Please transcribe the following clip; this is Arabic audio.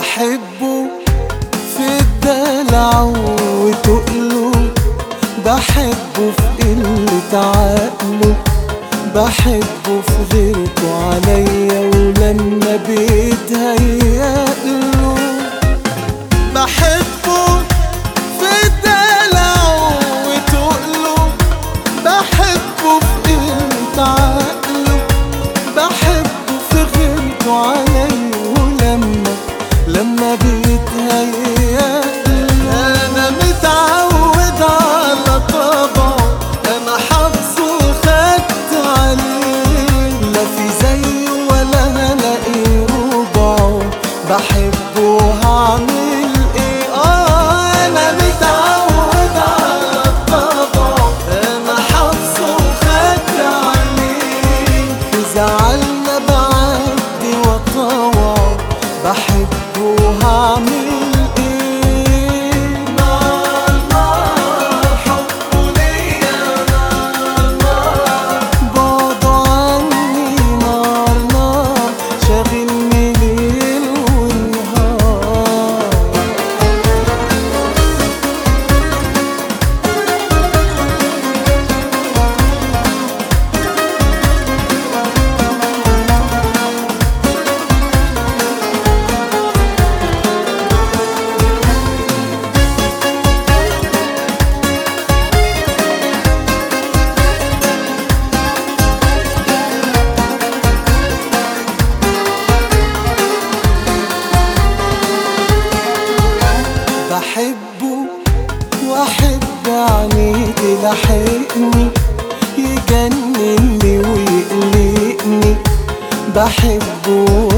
بحبه في الدلع وتقله، بحبه في قلة عقله، بحبه في غيرته عليا ولما بيتهيأله. بحبه في الدلع وتقله، بحبه في قلة عقله، بحبه في غيرته عليا ولما بيتهيأله. أنا متعود على طبعه، أنا حافظه وخدت عليه، لا في زيه ولا هلاقي ربعه، بحبه وهعمل ايه؟ أنا متعود على طبعه، أنا حافظه وخدت عليه، في زعلنا بعدي وطوعه، بحبه وهعمل ايه؟ نار نار حبه ليا، نار نار بعده عني، نار نار شاغلني ليل ونهار. بحبه واحب عينيه تلاحقني، يجنني ويقلقني، بحبه